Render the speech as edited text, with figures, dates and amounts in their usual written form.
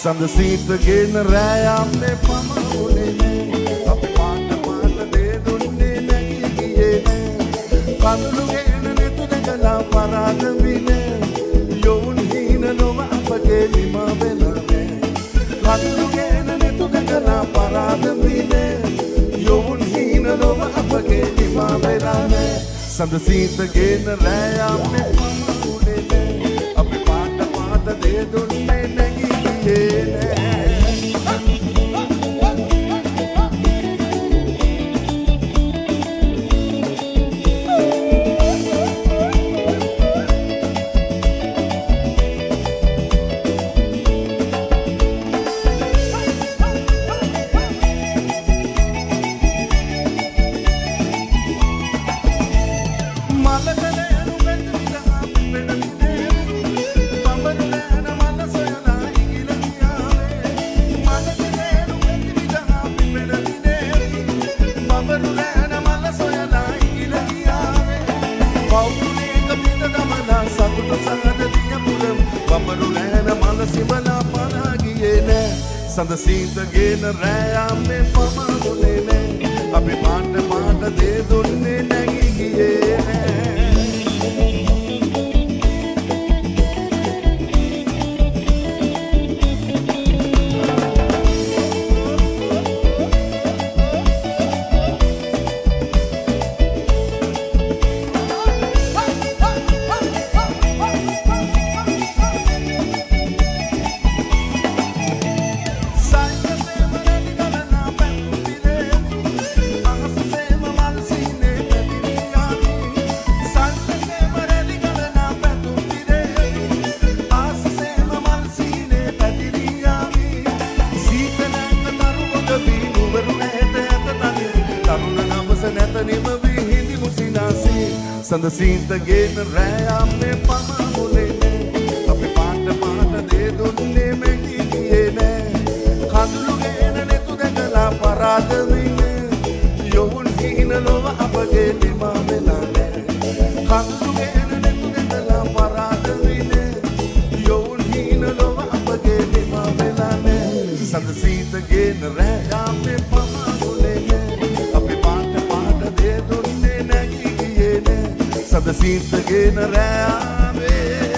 සඳසීතගෙන රෑයම්නේ පමණුනේ නෑ අපි පාට පාට දේ දුන්නේ නැගී ගියේ නෑ කඳුළුගෙන නෙතු දෙකලා පරාද විනේ යොවුන් හීන නොව අපගේ නිම වෙලා නෑ කඳුළුගෙන නෙතු දෙකලා පරාද විනේ යොවුන් හීන නොව අපගේ නිම වෙලා නෑ සඳසීතගෙන රෑයම්නේ පමණුනේ නෑ අපි පාට පාට දේ දුන්නේ නැගී සඳසීතගෙන රෑයම්නේ පමණුනේ නෑ අපි පාට පාට දේ දුන්නේ නැගී ගියේ නෑ සඳසීතගෙන රෑයම්නේ පමණුනේ නෑ අපි පාට පාට දේ දුන්නේ නැගී ගියේ නෑ කඳුළුගෙන නෙතු දෙකලා පරාද විනේ යොවුන් හීන ලොව අපගේ නිම වෙලා නෑ කඳුළුගෙන නෙතු දෙකලා පරාද විනේ යොවුන් හීන ලොව අපගේ නිම වෙලා නෑ සඳසීතගෙන රෑයම්නේ පමණුනේ නෑ අපි පාට පාට දේ දුන්නේ නැගී ගියේ නෑ සඳසීතගෙන රෑයම්නේ